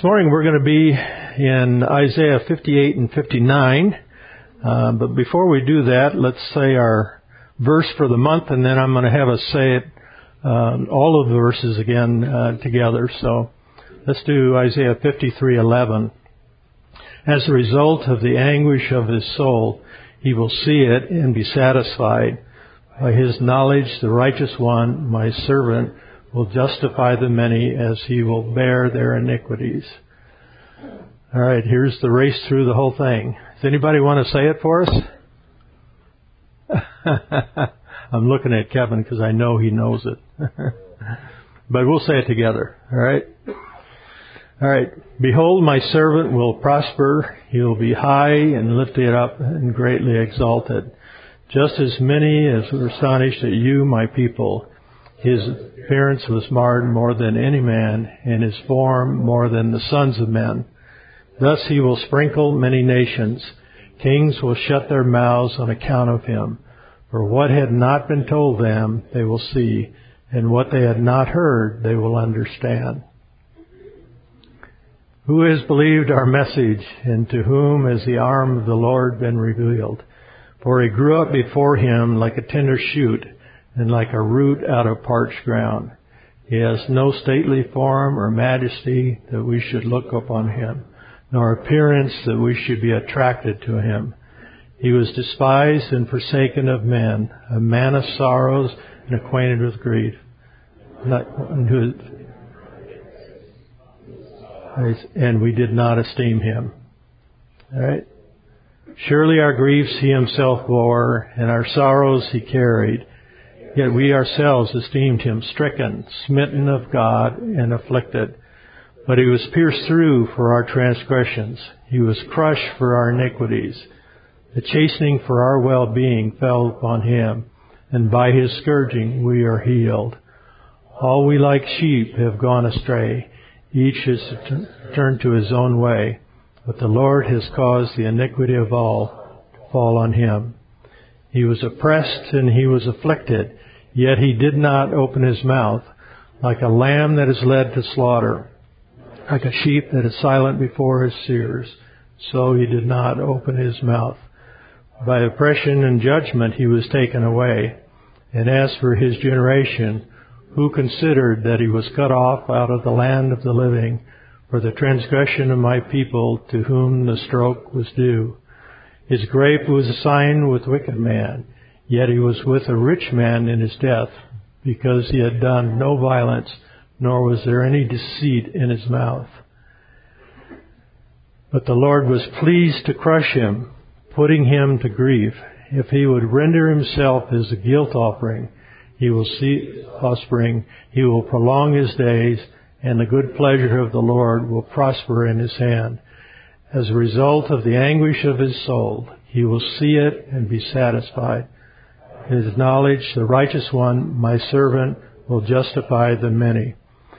morning we're going to be in Isaiah 58 and 59. But before we do that, let's say our verse for the month, and then I'm going to have us say it, all of the verses again together. So let's do Isaiah 53:11. As a result of the anguish of his soul, he will see it and be satisfied. By his knowledge, the righteous one, my servant, will justify the many as he will bear their iniquities. All right, here's the race through the whole thing. Does anybody want to say it for us? I'm looking at Kevin because I know he knows it. But we'll say it together, all right? All right. Behold, my servant will prosper. He will be high and lifted up and greatly exalted. Just as many as were astonished at you, my people. His appearance was marred more than any man, and his form more than the sons of men. Thus he will sprinkle many nations. Kings will shut their mouths on account of him. For what had not been told them, they will see, and what they had not heard, they will understand. Who has believed our message, and to whom has the arm of the Lord been revealed? For he grew up before him like a tender shoot, and like a root out of parched ground. He has no stately form or majesty that we should look upon him, nor appearance that we should be attracted to him. He was despised and forsaken of men, a man of sorrows and acquainted with grief. And we did not esteem him. All right? Surely our griefs he himself bore, and our sorrows he carried. Yet we ourselves esteemed him stricken, smitten of God, and afflicted. But he was pierced through for our transgressions. He was crushed for our iniquities. The chastening for our well-being fell upon him, and by his scourging we are healed. All we like sheep have gone astray. Each has turned to his own way. But the Lord has caused the iniquity of all to fall on him. He was oppressed and he was afflicted, yet he did not open his mouth. Like a lamb that is led to slaughter, like a sheep that is silent before his shearers, so he did not open his mouth. By oppression and judgment he was taken away. And as for his generation, who considered that he was cut off out of the land of the living, for the transgression of my people to whom the stroke was due. His grave was assigned with wicked man, yet he was with a rich man in his death, because he had done no violence, nor was there any deceit in his mouth. But the Lord was pleased to crush him, putting him to grief. If he would render himself as a guilt offering, he will see offspring, he will prolong his days, and the good pleasure of the Lord will prosper in his hand. As a result of the anguish of his soul, he will see it and be satisfied. His knowledge, the righteous one, my servant, will justify the many.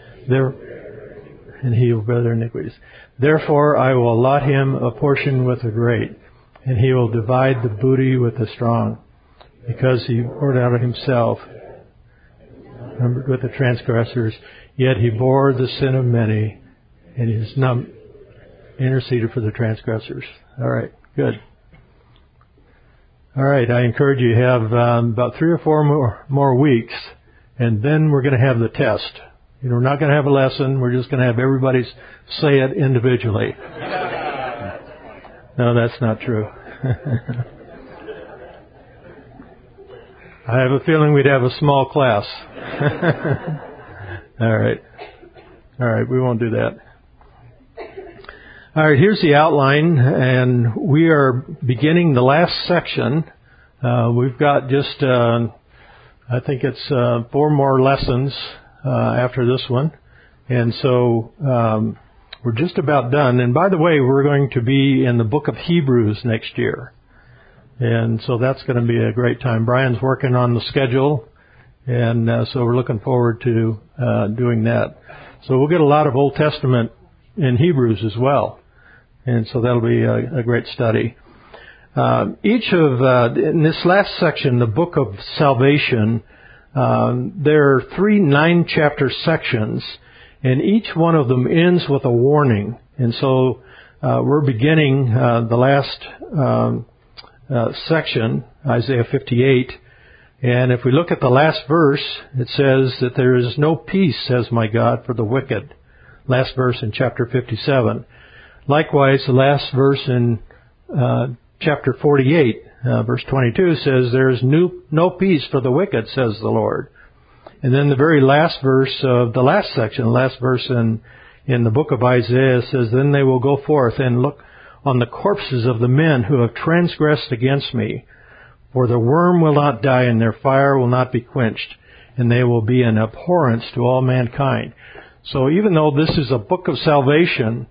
And he will bear their iniquities. Therefore I will allot him a portion with the great, and he will divide the booty with the strong, because he poured out of himself, numbered with the transgressors, yet he bore the sin of many, and he has not interceded for the transgressors. All right, good. All right, I encourage you to have about 3 or 4 more weeks, and then we're going to have the test. We're not going to have a lesson. We're just going to have everybody say it individually. No, that's not true. I have a feeling we'd have a small class. All right, we won't do that. All right, here's the outline, and we are beginning the last section. We've got just, I think it's 4 more lessons after this one, and so we're just about done. And by the way, we're going to be in the book of Hebrews next year, and so that's going to be a great time. Brian's working on the schedule, and so we're looking forward to doing that. So we'll get a lot of Old Testament in Hebrews as well. And so that'll be a great study. In this last section, the book of salvation, there are 3 9-chapter sections, And each one of them ends with a warning. And so we're beginning the last section, Isaiah 58. And if we look at the last verse, it says that there is no peace, says my God, for the wicked. Last verse in chapter 57. Likewise, the last verse in chapter 48, verse 22 says, there is no peace for the wicked, says the Lord. And then the very last verse of the last section, the last verse in the book of Isaiah says, then they will go forth and look on the corpses of the men who have transgressed against me. For the worm will not die and their fire will not be quenched, and they will be an abhorrence to all mankind. So even though this is a book of salvation,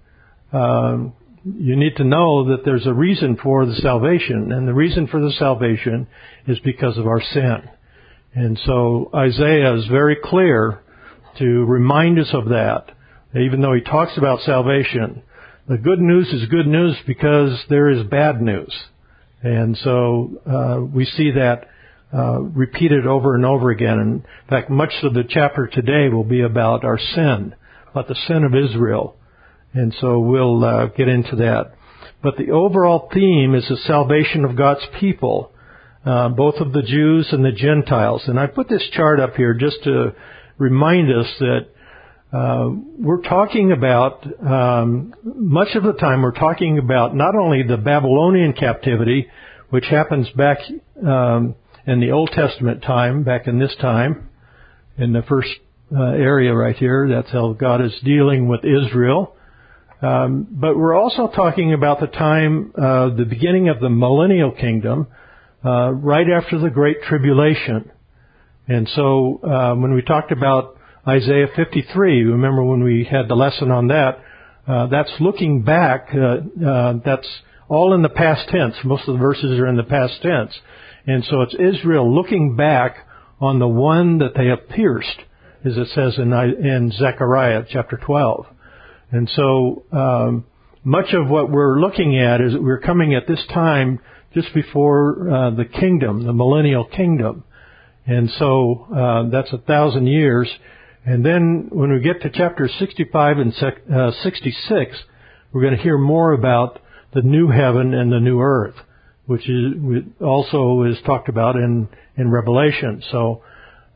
you need to know that there's a reason for the salvation, and the reason for the salvation is because of our sin. And so Isaiah is very clear to remind us of that. Even though he talks about salvation, the good news is good news because there is bad news. And so we see that repeated over and over again. In fact, much of the chapter today will be about our sin, about the sin of Israel. And so we'll get into that. But the overall theme is the salvation of God's people, both of the Jews and the Gentiles. And I put this chart up here just to remind us that we're talking about, much of the time we're talking about not only the Babylonian captivity, which happens back in the Old Testament time, back in this time, in the first area right here. That's how God is dealing with Israel. But we're also talking about the time, the beginning of the millennial kingdom, right after the Great Tribulation. And so when we talked about Isaiah 53, remember when we had the lesson on that, that's looking back, that's all in the past tense. Most of the verses are in the past tense. And so it's Israel looking back on the one that they have pierced, as it says in Zechariah chapter 12. And so much of what we're looking at is that we're coming at this time just before the kingdom, the millennial kingdom. And so that's 1,000 years. And then when we get to chapter 65 and 66, we're going to hear more about the new heaven and the new earth, which is also is talked about in Revelation. So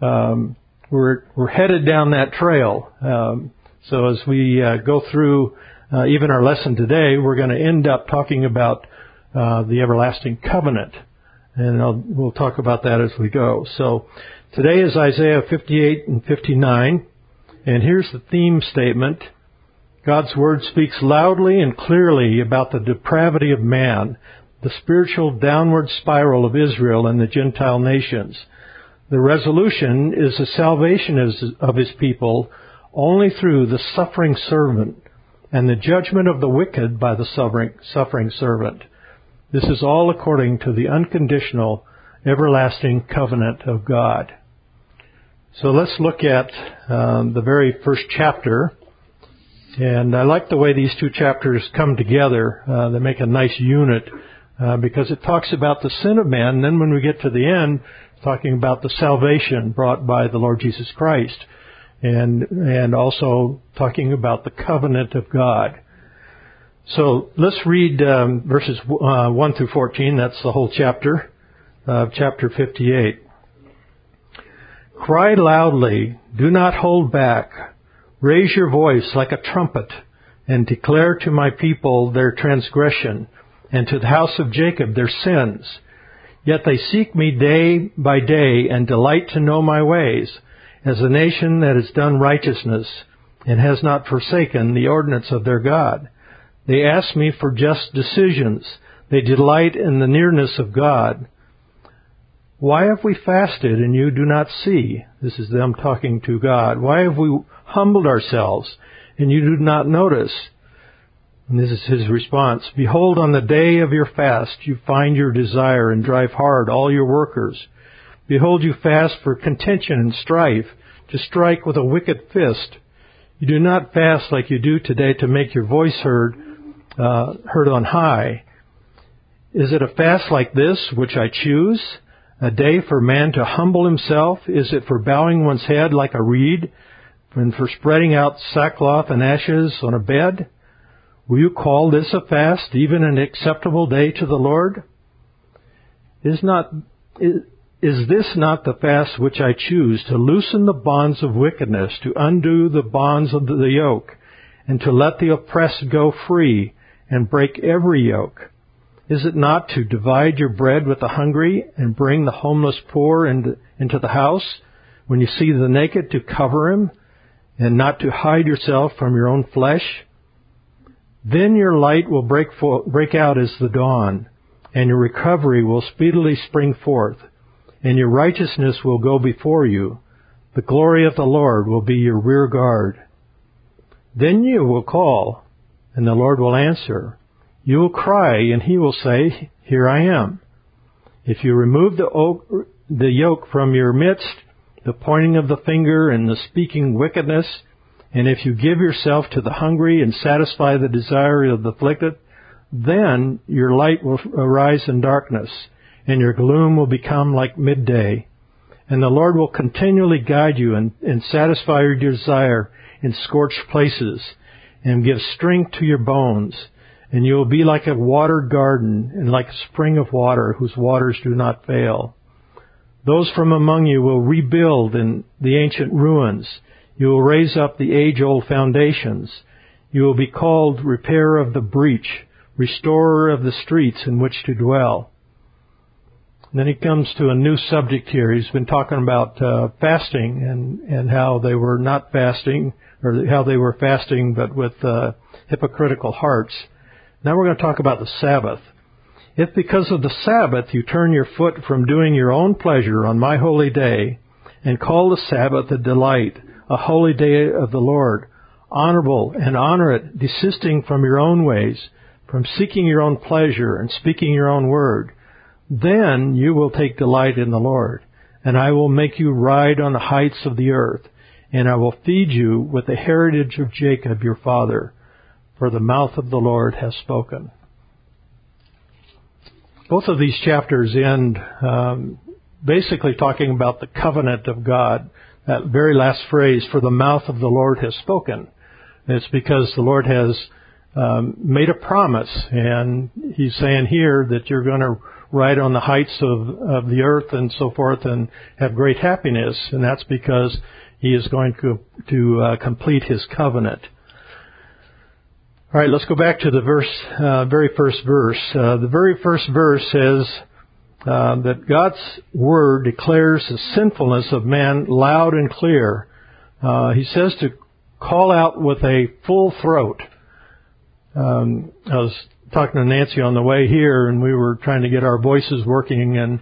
we're headed down that trail. So as we go through even our lesson today, we're going to end up talking about the everlasting covenant. And we'll talk about that as we go. So today is Isaiah 58 and 59. And here's the theme statement. God's Word speaks loudly and clearly about the depravity of man, the spiritual downward spiral of Israel and the Gentile nations. The resolution is the salvation of His people only through the suffering servant and the judgment of the wicked by the suffering servant. This is all according to the unconditional, everlasting covenant of God. So let's look at the very first chapter. And I like the way these two chapters come together. They make a nice unit because it talks about the sin of man. And then when we get to the end, it's talking about the salvation brought by the Lord Jesus Christ. And also talking about the covenant of God. So let's read verses 1 through 14. That's the whole chapter, chapter 58. Cry loudly, do not hold back. Raise your voice like a trumpet, and declare to my people their transgression, and to the house of Jacob their sins. Yet they seek me day by day, and delight to know my ways, as a nation that has done righteousness, and has not forsaken the ordinance of their God. They ask me for just decisions. They delight in the nearness of God. Why have we fasted and you do not see? This is them talking to God. Why have we humbled ourselves and you do not notice? And this is His response. Behold, on the day of your fast you find your desire and drive hard all your workers. Behold, you fast for contention and strife, to strike with a wicked fist. You do not fast like you do today to make your voice heard on high. Is it a fast like this which I choose? A day for man to humble himself? Is it for bowing one's head like a reed? and for spreading out sackcloth and ashes on a bed? Will you call this a fast, even an acceptable day to the Lord? Is this not the fast which I choose, to loosen the bonds of wickedness, to undo the bonds of the yoke, and to let the oppressed go free, and break every yoke? Is it not to divide your bread with the hungry, and bring the homeless poor into the house, when you see the naked, to cover him, and not to hide yourself from your own flesh? Then your light will break out as the dawn, and your recovery will speedily spring forth, and your righteousness will go before you. The glory of the Lord will be your rear guard. Then you will call, and the Lord will answer. You will cry, and he will say, Here I am. If you remove the yoke from your midst, the pointing of the finger and the speaking wickedness, and if you give yourself to the hungry and satisfy the desire of the afflicted, then your light will arise in darkness, and your gloom will become like midday. And the Lord will continually guide you and satisfy your desire in scorched places, and give strength to your bones. And you will be like a watered garden, and like a spring of water whose waters do not fail. Those from among you will rebuild in the ancient ruins. You will raise up the age-old foundations. You will be called repairer of the breach, restorer of the streets in which to dwell. And then he comes to a new subject here. He's been talking about fasting and how they were not fasting, or how they were fasting but with hypocritical hearts. Now we're going to talk about the Sabbath. If because of the Sabbath you turn your foot from doing your own pleasure on my holy day, and call the Sabbath a delight, a holy day of the Lord, honorable, and honor it, desisting from your own ways, from seeking your own pleasure and speaking your own word, then you will take delight in the Lord, and I will make you ride on the heights of the earth, and I will feed you with the heritage of Jacob your father, for the mouth of the Lord has spoken. Both of these chapters end basically talking about the covenant of God. That very last phrase, for the mouth of the Lord has spoken. It's because the Lord has made a promise, and he's saying here that you're going to ride on the heights of the earth and so forth and have great happiness, and that's because he is going to complete his covenant. All right, let's go back to the very first verse. The very first verse says that God's Word declares the sinfulness of man loud and clear. He says to call out with a full throat. I was talking to Nancy on the way here, and we were trying to get our voices working, and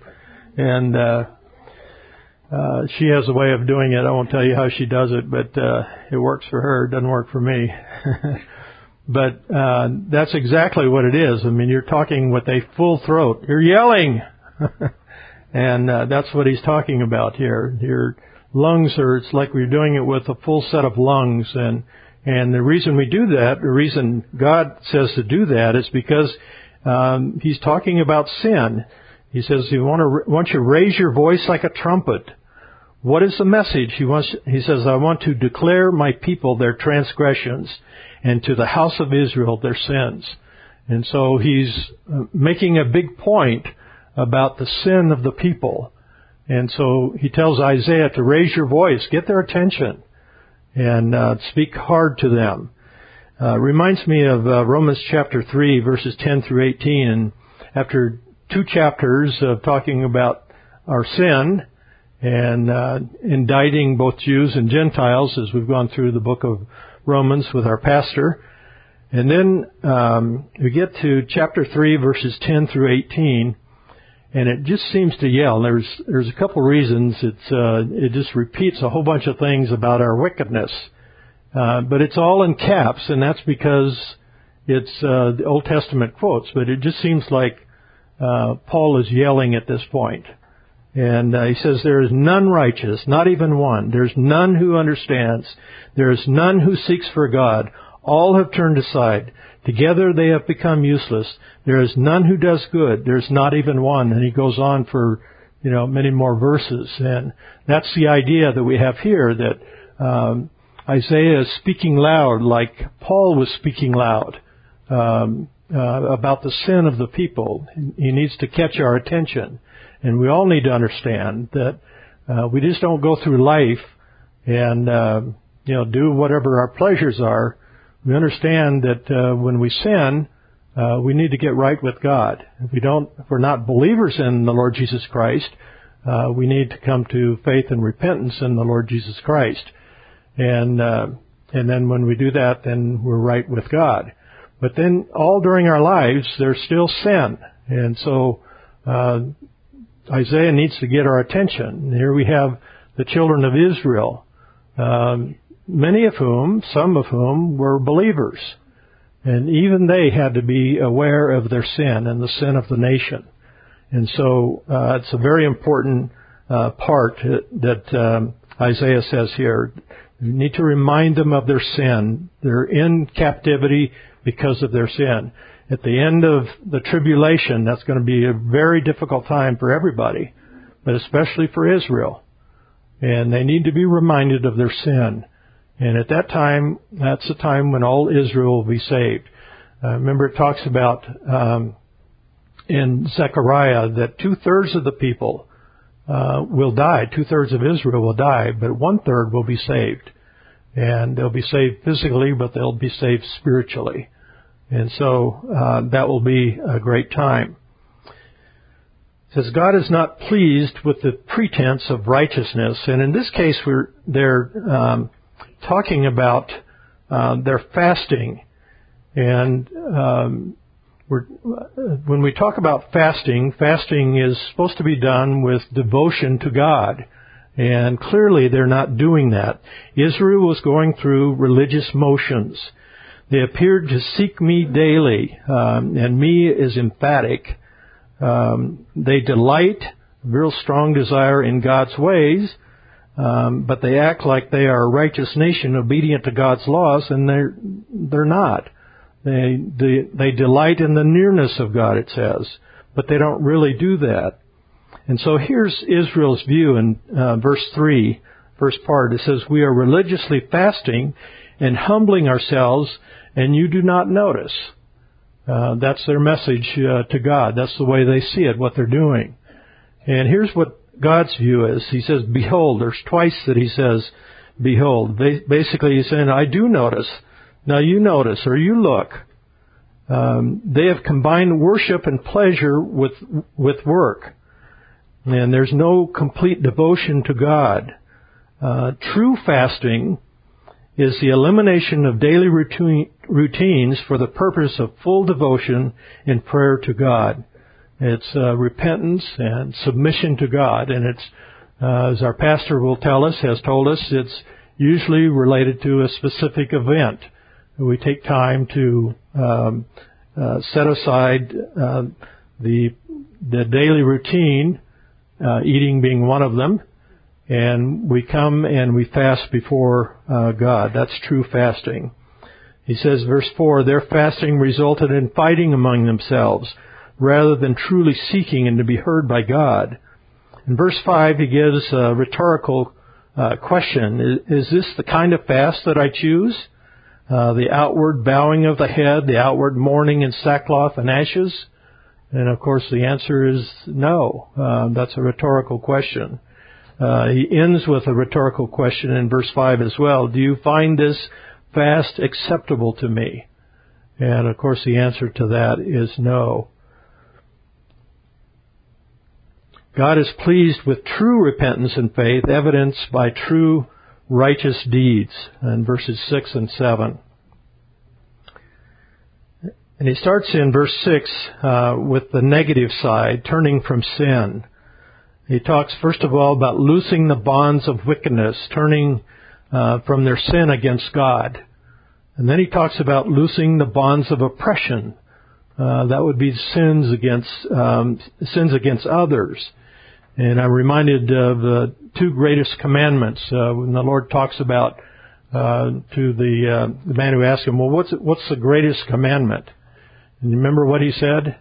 she has a way of doing it. I won't tell you how she does it, but it works for her. It doesn't work for me. But that's exactly what it is. I mean, you're talking with a full throat. You're yelling. And that's what he's talking about here. Your lungs it's like we're doing it with a full set of lungs. And the reason we do that, the reason God says to do that is because he's talking about sin. He says he wants you to raise your voice like a trumpet. What is the message? He says, I want to declare my people their transgressions, and to the house of Israel their sins. And so he's making a big point about the sin of the people. And so he tells Isaiah to raise your voice, get their attention, and speak hard to them. Reminds me of Romans chapter 3, verses 10 through 18. And after 2 chapters of talking about our sin and indicting both Jews and Gentiles, as we've gone through the book of Romans with our pastor. And then we get to chapter 3, verses 10 through 18, and it just seems to yell. There's a couple reasons. It just repeats a whole bunch of things about our wickedness. But it's all in caps, and that's because it's the Old Testament quotes. But it just seems like Paul is yelling at this point. And he says, there is none righteous, not even one. There's none who understands. There is none who seeks for God. All have turned aside. Together they have become useless. There is none who does good. There's not even one. And he goes on for, many more verses. And that's the idea that we have here, that Isaiah is speaking loud like Paul was speaking loud about the sin of the people. He needs to catch our attention. And we all need to understand that we just don't go through life and do whatever our pleasures are. We understand that when we sin, we need to get right with God. If we're not believers in the Lord Jesus Christ, we need to come to faith and repentance in the Lord Jesus Christ. And then when we do that, then we're right with God. But then all during our lives, there's still sin. And so Isaiah needs to get our attention. Here we have the children of Israel, some of whom were believers. And even they had to be aware of their sin and the sin of the nation. And so it's a very important part that Isaiah says here. You need to remind them of their sin. They're in captivity because of their sin. At the end of the tribulation, that's going to be a very difficult time for everybody, but especially for Israel. And they need to be reminded of their sin. And at that time, that's the time when all Israel will be saved. Remember, it talks about in Zechariah that 2/3 of the people will die. 2/3 of Israel will die, but 1/3 will be saved. And they'll be saved physically, but they'll be saved spiritually. And so that will be a great time. It says, God is not pleased with the pretense of righteousness. And in this case, they're talking about their fasting. And when we talk about fasting is supposed to be done with devotion to God. And clearly they're not doing that. Israel was going through religious motions. They appeared to seek me daily, and me is emphatic. They delight, real strong desire in God's ways, but they act like they are a righteous nation obedient to God's laws, and they're not. They delight in the nearness of God, it says, but they don't really do that. And so here's Israel's view in verse 3, first part. It says, we are religiously fasting and humbling ourselves, and you do not notice. That's their message to God. That's the way they see it, what they're doing. And here's what God's view is. He says, behold. There's twice that he says, behold. Basically, he's saying, I do notice. Now you notice, or you look. They have combined worship and pleasure with work. And there's no complete devotion to God. True fasting is the elimination of daily routines for the purpose of full devotion in prayer to God. It's repentance and submission to God, and it's, as our pastor has told us, it's usually related to a specific event. We take time to set aside the daily routine, eating being one of them, and we come and we fast before God. That's true fasting. He says, verse 4, their fasting resulted in fighting among themselves rather than truly seeking and to be heard by God. In verse 5, he gives a rhetorical question. Is this the kind of fast that I choose? The outward bowing of the head, the outward mourning in sackcloth and ashes? And of course the answer is no. That's a rhetorical question. He ends with a rhetorical question in verse 5 as well. Do you find this fast acceptable to me? And of course the answer to that is no. God is pleased with true repentance and faith, evidenced by true righteous deeds, in verses 6 and 7. And he starts in verse 6 with the negative side, turning from sin. He talks first of all about loosing the bonds of wickedness, turning from their sin against God. And then he talks about loosing the bonds of oppression. That would be sins against others. And I'm reminded of the two greatest commandments when the Lord talks about to the man who asked him, well, what's the greatest commandment? And you remember what he said?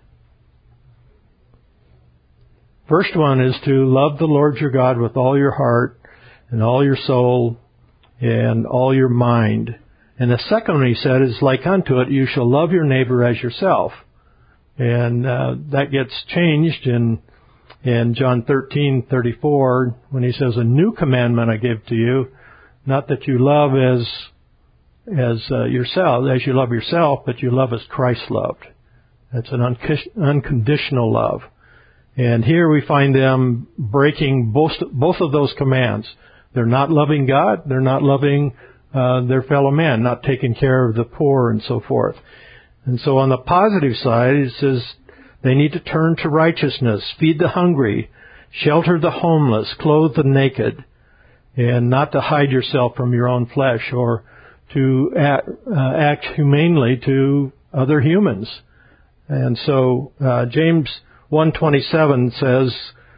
First one is to love the Lord your God with all your heart and all your soul and all your mind. And the second one he said is like unto it, you shall love your neighbor as yourself. And that gets changed in John 13:34 when he says, a new commandment I give to you, not that you love as yourself, as you love yourself, but you love as Christ loved. That's an unconditional love. And here we find them breaking both of those commands. They're not loving God. They're not loving their fellow man, not taking care of the poor and so forth. And so on the positive side, it says they need to turn to righteousness, feed the hungry, shelter the homeless, clothe the naked, and not to hide yourself from your own flesh or to act humanely to other humans. And so James 1:27 says,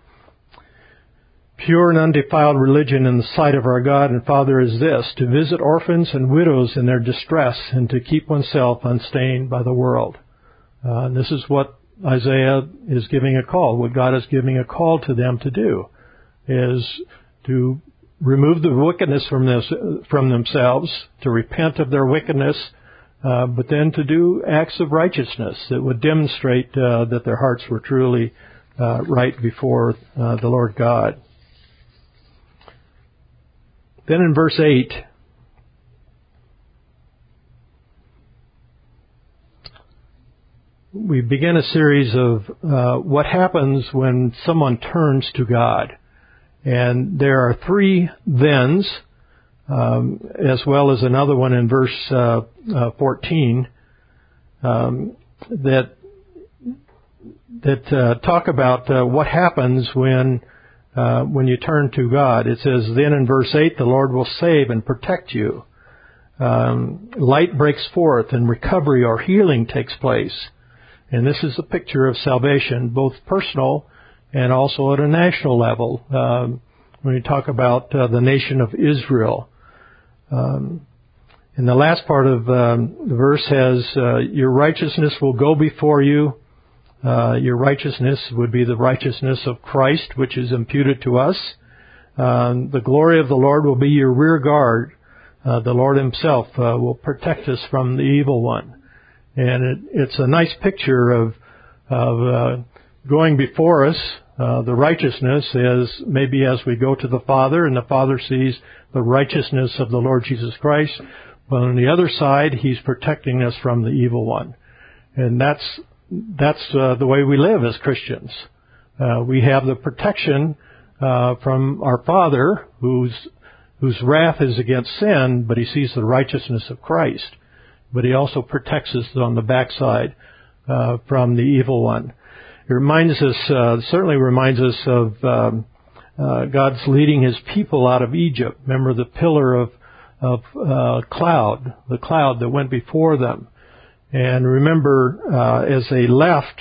pure and undefiled religion in the sight of our God and Father is this, to visit orphans and widows in their distress and to keep oneself unstained by the world. And this is what Isaiah is giving a call, what God is giving a call to them to do, is to remove the wickedness from themselves, to repent of their wickedness, but then to do acts of righteousness that would demonstrate that their hearts were truly right before the Lord God. Then in verse 8, we begin a series of what happens when someone turns to God. And there are three thens, as well as another one in verse 14, that talk about what happens when you turn to God. It says, then in verse 8, the Lord will save and protect you. Light breaks forth and recovery or healing takes place. And this is a picture of salvation, both personal and also at a national level, when you talk about the nation of Israel. And the last part of the verse has, your righteousness will go before you. Your righteousness would be the righteousness of Christ, which is imputed to us. The glory of the Lord will be your rear guard. The Lord himself will protect us from the evil one. And it's a nice picture of going before us. The righteousness is maybe as we go to the Father, and the Father sees the righteousness of the Lord Jesus Christ. But on the other side, he's protecting us from the evil one. And that's the way we live as Christians. We have the protection from our Father, whose wrath is against sin, but he sees the righteousness of Christ. But he also protects us on the backside from the evil one. It reminds us, certainly reminds us of God's leading his people out of Egypt. Remember the pillar of cloud, the cloud that went before them. And remember, as they left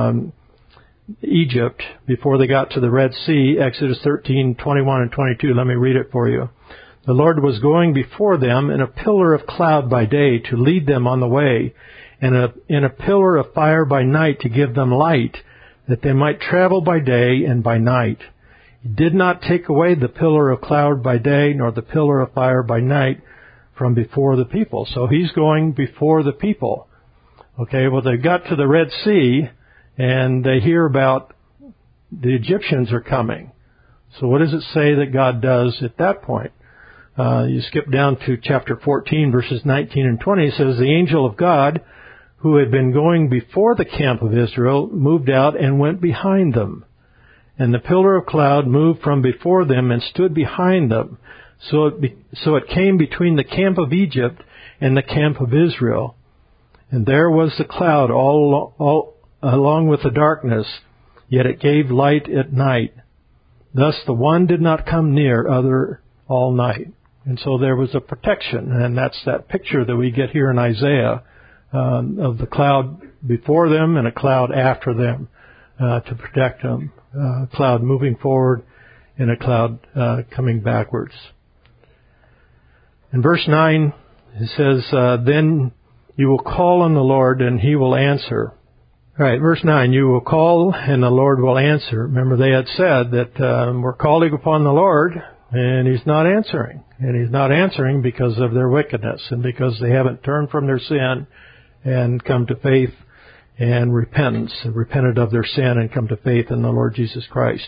Egypt before they got to the Red Sea, Exodus 13:21 and 22. Let me read it for you. The Lord was going before them in a pillar of cloud by day to lead them on the way, and in a pillar of fire by night to give them light, that they might travel by day and by night. He did not take away the pillar of cloud by day, nor the pillar of fire by night from before the people. So he's going before the people. Okay, well, they got to the Red Sea, and they hear about the Egyptians are coming. So what does it say that God does at that point? You skip down to chapter 14, verses 19 and 20. It says, the angel of God, who had been going before the camp of Israel, moved out and went behind them. And the pillar of cloud moved from before them and stood behind them. So it came between the camp of Egypt and the camp of Israel. And there was the cloud all along with the darkness, yet it gave light at night. Thus the one did not come near other all night. And so there was a protection, and that's that picture that we get here in Isaiah of the cloud before them and a cloud after them to protect them. A cloud moving forward and a cloud coming backwards. In verse 9, it says, then you will call on the Lord and he will answer. All right, verse 9, you will call and the Lord will answer. Remember, they had said that we're calling upon the Lord and he's not answering. And He's not answering because of their wickedness and because they haven't turned from their sin and come to faith and repentance, and repented of their sin and come to faith in the Lord Jesus Christ.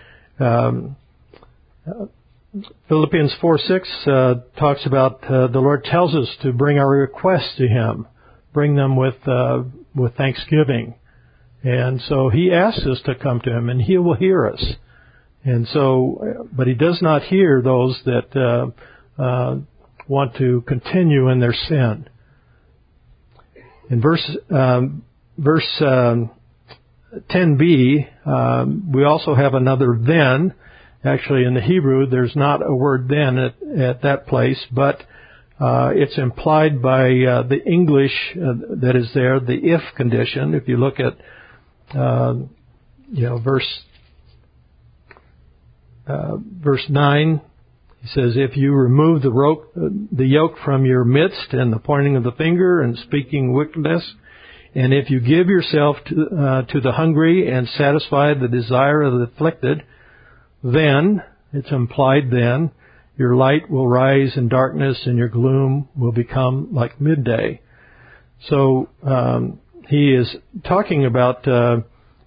Philippians 4:6 talks about the Lord tells us to bring our requests to Him, bring them with thanksgiving, and so He asks us to come to Him, and He will hear us. And so, but He does not hear those that want to continue in their sin. In verse 10b, we also have another then. Actually, in the Hebrew, there's not a word then at that place, but it's implied by the English that is there, the if condition. If you look at, verse 9, he says, "If you remove the yoke from your midst, and the pointing of the finger and speaking wickedness, and if you give yourself to the hungry and satisfy the desire of the afflicted, then," it's implied then, "your light will rise in darkness and your gloom will become like midday." So he is talking about the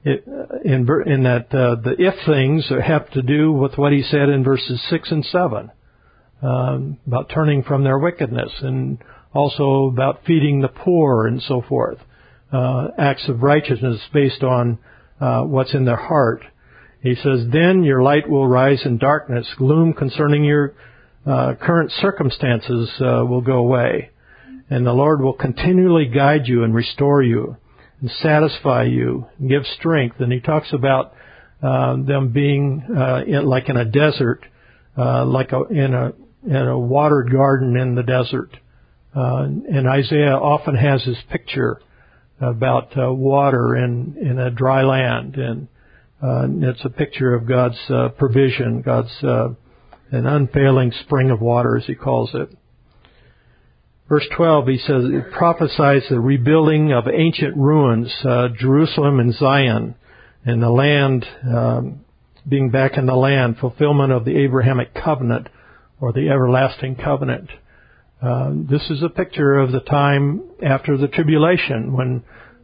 if things have to do with what he said in verses 6 and 7 about turning from their wickedness, and also about feeding the poor and so forth. Acts of righteousness based on what's in their heart. He says, "Then your light will rise in darkness. Gloom concerning your current circumstances will go away. And the Lord will continually guide you and restore you and satisfy you and give strength." And he talks about them being like in a desert, in a watered garden in the desert. And Isaiah often has this picture about water in a dry land, and it's a picture of God's provision, God's an unfailing spring of water, as he calls it. Verse 12, he says, it prophesies the rebuilding of ancient ruins, Jerusalem and Zion, and the land, being back in the land, fulfillment of the Abrahamic covenant, or the everlasting covenant. This is a picture of the time after the tribulation, when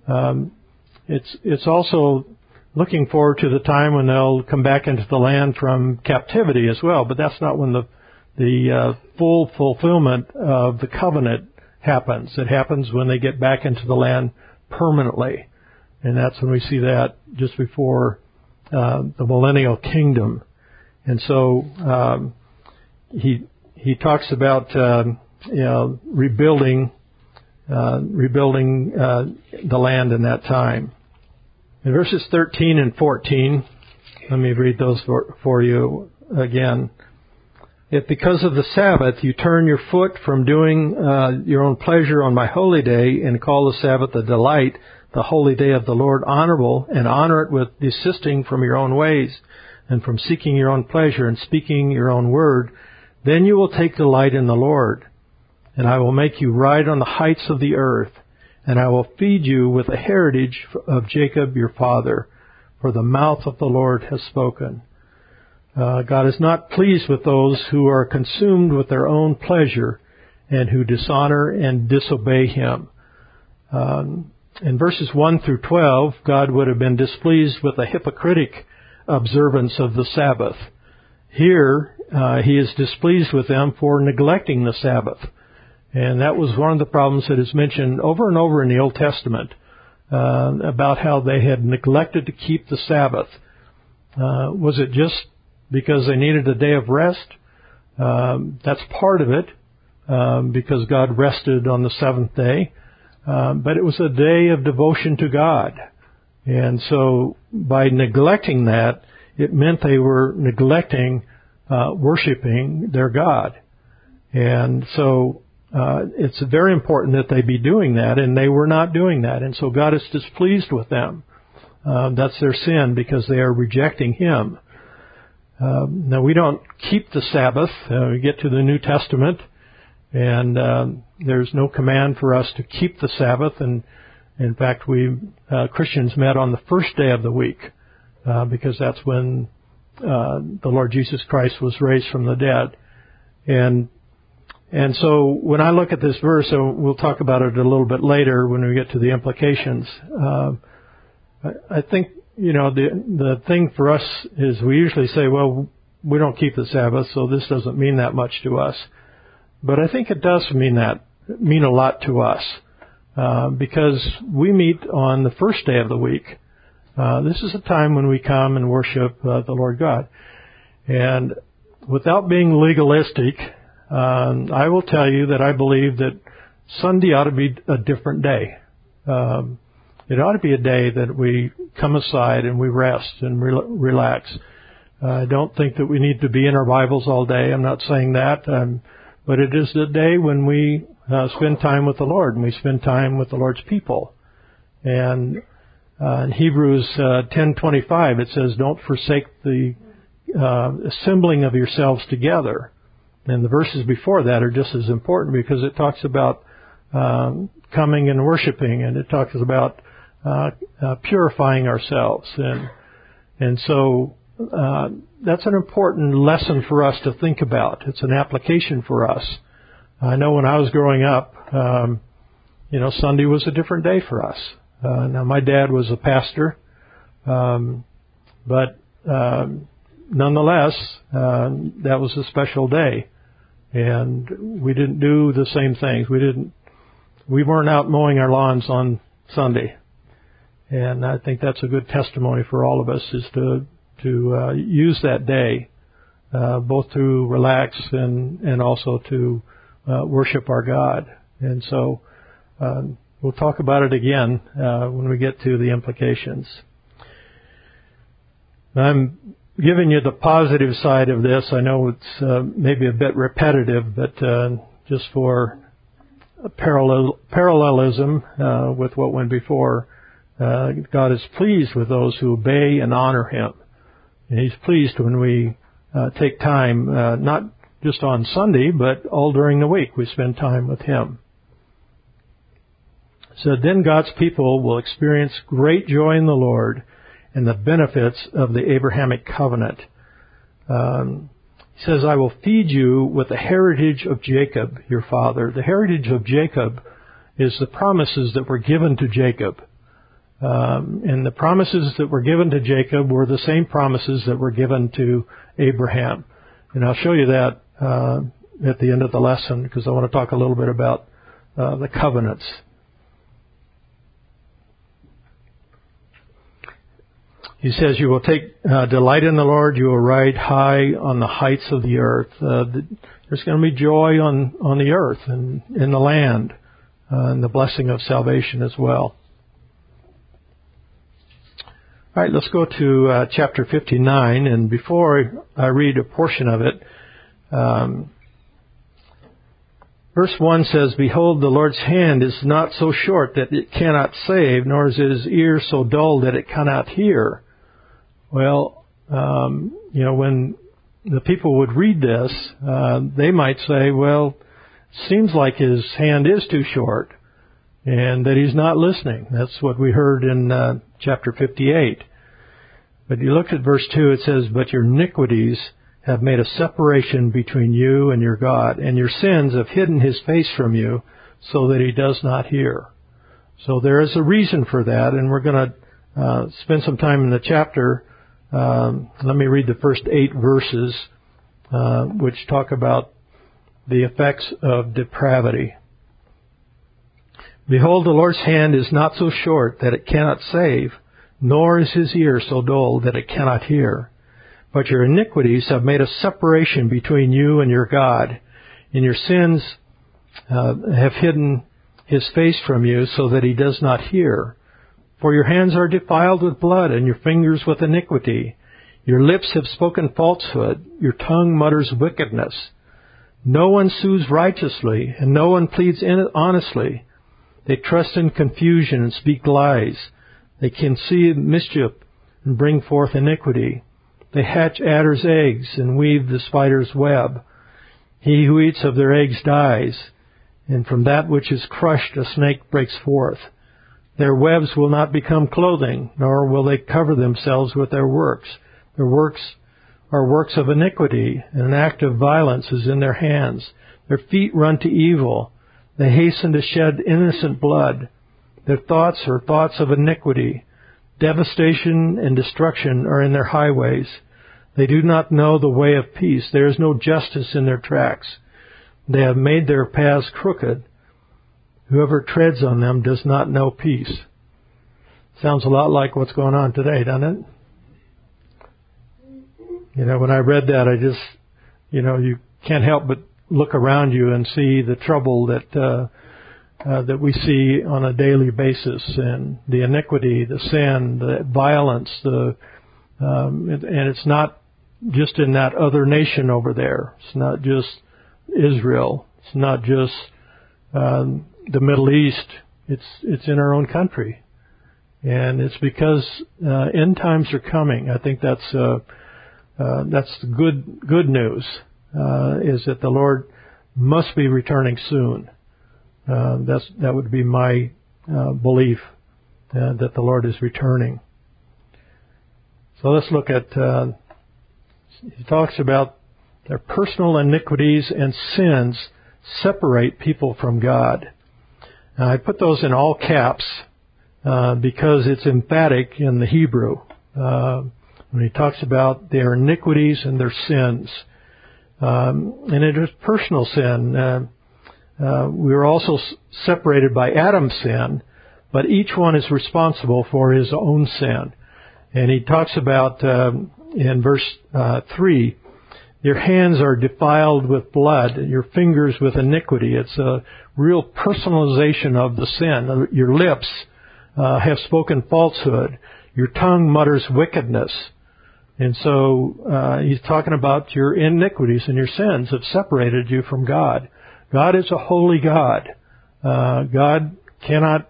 it's also looking forward to the time when they'll come back into the land from captivity as well. But that's not when the full fulfillment of the covenant happens. It happens when they get back into the land permanently. And that's when we see that just before the millennial kingdom. And so he talks about rebuilding the land in that time. In verses 13 and 14, let me read those for you again. "If because of the Sabbath you turn your foot from doing your own pleasure on my holy day, and call the Sabbath a delight, the holy day of the Lord honorable, and honor it with desisting from your own ways, and from seeking your own pleasure and speaking your own word, then you will take delight in the Lord. And I will make you ride on the heights of the earth, and I will feed you with the heritage of Jacob your father, for the mouth of the Lord has spoken." God is not pleased with those who are consumed with their own pleasure and who dishonor and disobey Him. In verses 1 through 12, God would have been displeased with a hypocritic observance of the Sabbath. Here, He is displeased with them for neglecting the Sabbath. And that was one of the problems that is mentioned over and over in the Old Testament, about how they had neglected to keep the Sabbath. Was it just because they needed a day of rest? That's part of it, because God rested on the seventh day. But it was a day of devotion to God. And so by neglecting that, it meant they were neglecting worshiping their God. And so it's very important that they be doing that, and they were not doing that. And so God is displeased with them. That's their sin, because they are rejecting Him. Now, we don't keep the Sabbath. We get to the New Testament, and there's no command for us to keep the Sabbath. And in fact, we Christians met on the first day of the week, because that's when the Lord Jesus Christ was raised from the dead. And And so when I look at this verse, and we'll talk about it a little bit later when we get to the implications, I think, the thing for us is we usually say, well, we don't keep the Sabbath, so this doesn't mean that much to us. But I think it does mean a lot to us, because we meet on the first day of the week. This is a time when we come and worship the Lord God. And without being legalistic, I will tell you that I believe that Sunday ought to be a different day. It ought to be a day that we come aside and we rest and relax. I don't think that we need to be in our Bibles all day. I'm not saying that. But it is the day when we spend time with the Lord, and we spend time with the Lord's people. And in Hebrews 10:25, it says, "Don't forsake the assembling of yourselves together." And the verses before that are just as important, because it talks about coming and worshiping, and it talks about purifying ourselves. And so that's an important lesson for us to think about. It's an application for us. I know when I was growing up, Sunday was a different day for us. Now, my dad was a pastor, but nonetheless, that was a special day, and we didn't do the same things. We weren't out mowing our lawns on Sunday, and I think that's a good testimony for all of us, is to use that day, both to relax and also to worship our God. And so we'll talk about it again when we get to the implications. I'm giving you the positive side of this. I know it's maybe a bit repetitive, but just for parallelism with what went before, God is pleased with those who obey and honor Him. And He's pleased when we take time, not just on Sunday, but all during the week, we spend time with Him. So then God's people will experience great joy in the Lord and the benefits of the Abrahamic covenant. He says, "I will feed you with the heritage of Jacob, your father." The heritage of Jacob is the promises that were given to Jacob. And the promises that were given to Jacob were the same promises that were given to Abraham. And I'll show you that at the end of the lesson, because I want to talk a little bit about the covenants. He says, "You will take delight in the Lord. You will ride high on the heights of the earth." There's going to be joy on the earth and in the land, and the blessing of salvation as well. All right, let's go to chapter 59, and before I read a portion of it, verse 1 says, "Behold, the Lord's hand is not so short that it cannot save, nor is His ear so dull that it cannot hear." Well, when the people would read this, they might say, well, seems like His hand is too short, and that He's not listening. That's what we heard in chapter 58. But you look at verse 2, it says, "But your iniquities have made a separation between you and your God, and your sins have hidden His face from you so that He does not hear." So there is a reason for that, and we're going to spend some time in the chapter. Let me read the first 8 verses, which talk about the effects of depravity. "Behold, the Lord's hand is not so short that it cannot save, nor is His ear so dull that it cannot hear. But your iniquities have made a separation between you and your God, and your sins have hidden His face from you so that He does not hear. For your hands are defiled with blood, and your fingers with iniquity. Your lips have spoken falsehood, your tongue mutters wickedness. No one sues righteously, and no one pleads honestly. They trust in confusion and speak lies. They conceive mischief and bring forth iniquity. They hatch adder's eggs and weave the spider's web. He who eats of their eggs dies, and from that which is crushed a snake breaks forth. Their webs will not become clothing, nor will they cover themselves with their works. Their works are works of iniquity, and an act of violence is in their hands. Their feet run to evil. They hasten to shed innocent blood. Their thoughts are thoughts of iniquity. Devastation and destruction are in their highways. They do not know the way of peace. There is no justice in their tracks. They have made their paths crooked. Whoever treads on them does not know peace. Sounds a lot like what's going on today, doesn't it? When I read that, I just, you can't help but look around you and see the trouble that we see on a daily basis, and the iniquity, the sin, the violence, and it's not just in that other nation over there. It's not just Israel. It's not just the Middle East. It's in our own country, and it's because end times are coming. I think that's the good news, is that the Lord must be returning soon. That would be my belief, that the Lord is returning. So let's look at, he talks about their personal iniquities and sins separate people from God. Now, I put those in all caps because it's emphatic in the Hebrew. When he talks about their iniquities and their sins. And it is personal sin. We were also separated by Adam's sin, but each one is responsible for his own sin. And he talks about, in verse 3, your hands are defiled with blood, your fingers with iniquity. It's a real personalization of the sin. Your lips have spoken falsehood. Your tongue mutters wickedness. And so he's talking about your iniquities and your sins have separated you from God. God is a holy God. God cannot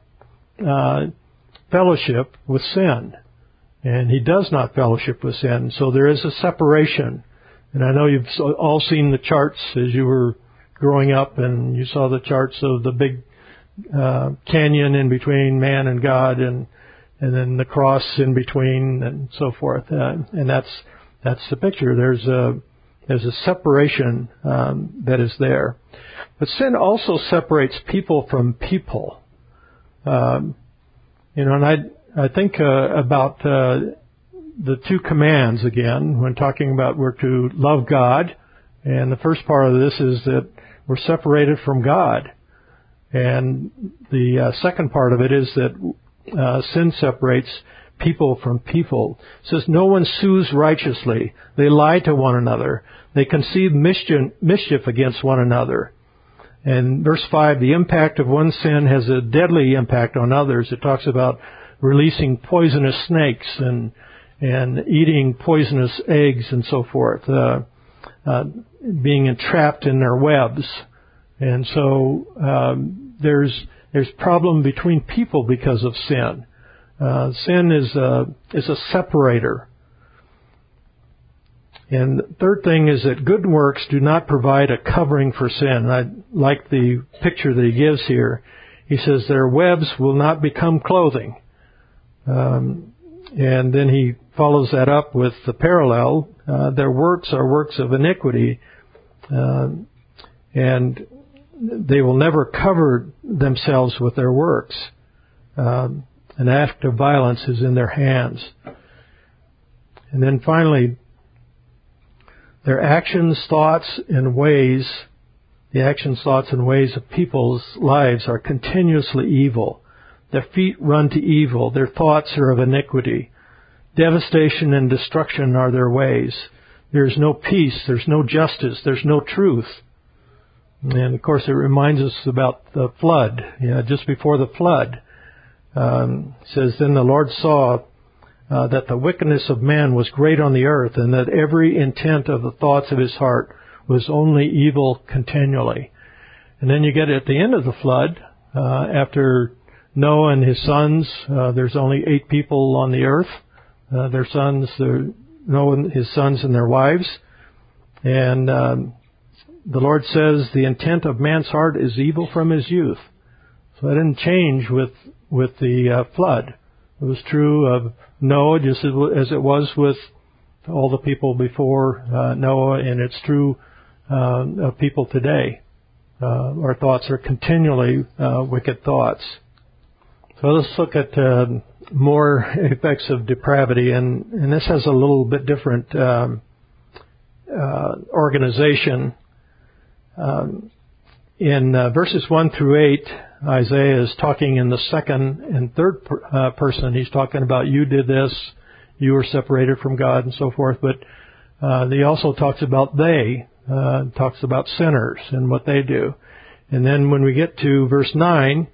fellowship with sin. And he does not fellowship with sin. So there is a separation. And I know you've all seen the charts as you were growing up, and you saw the charts of the big canyon in between man and God, and then the cross in between, and so forth. And that's the picture. There's a separation that is there. But sin also separates people from people. And I think about the two commands again when talking about we're to love God, and the first part of this is that we're separated from God, and the second part of it is that sin separates people from people. It says no one sues righteously. They lie to one another. They conceive mischief against one another. And verse 5, the impact of one sin has a deadly impact on others. It talks about releasing poisonous snakes and eating poisonous eggs and so forth, being entrapped in their webs. And so there's problem between people because of sin. Sin is a separator. And the third thing is that good works do not provide a covering for sin. I like the picture that he gives here. He says their webs will not become clothing. And then he follows that up with the parallel. Their works are works of iniquity, and they will never cover themselves with their works. An act of violence is in their hands. And then finally, their actions, thoughts, and ways, the actions, thoughts, and ways of people's lives are continuously evil. Their feet run to evil. Their thoughts are of iniquity. Devastation and destruction are their ways. There's no peace. There's no justice. There's no truth. And, of course, it reminds us about the flood. Just before the flood, it says, then the Lord saw that the wickedness of man was great on the earth, and that every intent of the thoughts of his heart was only evil continually. And then you get at the end of the flood, after Noah and his sons, there's only 8 people on the earth. Their sons, Noah and his sons and their wives. And the Lord says the intent of man's heart is evil from his youth. So that didn't change with the flood. It was true of Noah just as it was with all the people before Noah, and it's true of people today. Our thoughts are continually wicked thoughts. So let's look at more effects of depravity, and this has a little bit different organization. In verses 1 through 8, Isaiah is talking in the second and third person. He's talking about you did this, you were separated from God, and so forth. But he also talks about they, talks about sinners and what they do. And then when we get to verse 9,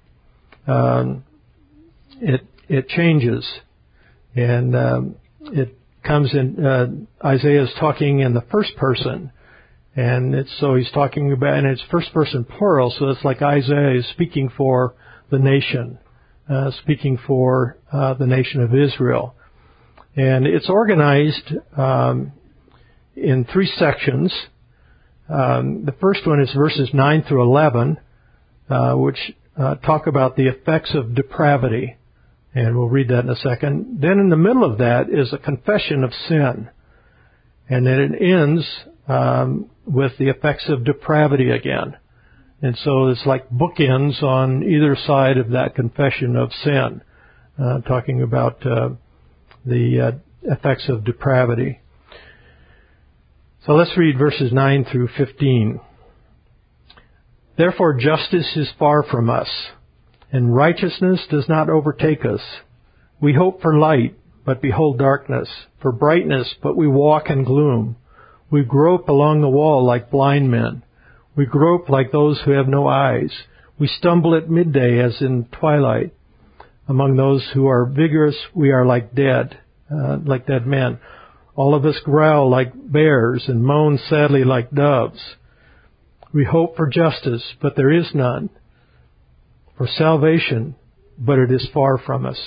it changes, and it comes in. Isaiah is talking in the first person. And so he's talking about, and it's first person plural, so it's like Isaiah is speaking for the nation, speaking for the nation of Israel. And it's organized in three sections. The first one is verses 9 through 11, which talk about the effects of depravity. And we'll read that in a second. Then in the middle of that is a confession of sin. And then it ends with the effects of depravity again. And so it's like bookends on either side of that confession of sin, talking about the effects of depravity. So let's read verses 9 through 15. Therefore justice is far from us, and righteousness does not overtake us. We hope for light, but behold darkness, for brightness, but we walk in gloom. We grope along the wall like blind men. We grope like those who have no eyes. We stumble at midday as in twilight. Among those who are vigorous, we are like dead men. All of us growl like bears and moan sadly like doves. We hope for justice, but there is none. For salvation, but it is far from us.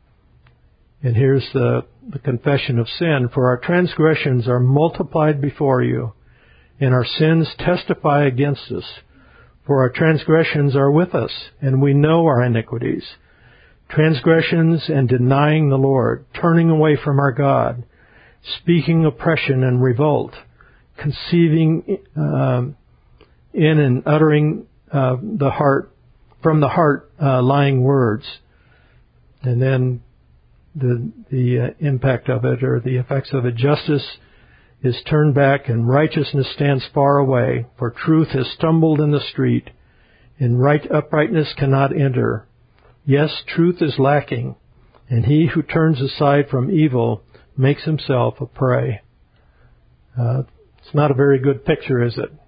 And here's the confession of sin. For our transgressions are multiplied before you, and our sins testify against us. For our transgressions are with us, and we know our iniquities. Transgressions and denying the Lord, turning away from our God, speaking oppression and revolt, conceiving in and uttering from the heart lying words. And then the impact of it, or the effects of it. Justice is turned back, and righteousness stands far away. For truth has stumbled in the street, and uprightness cannot enter. Yes, truth is lacking, and he who turns aside from evil makes himself a prey. It's not a very good picture, is it?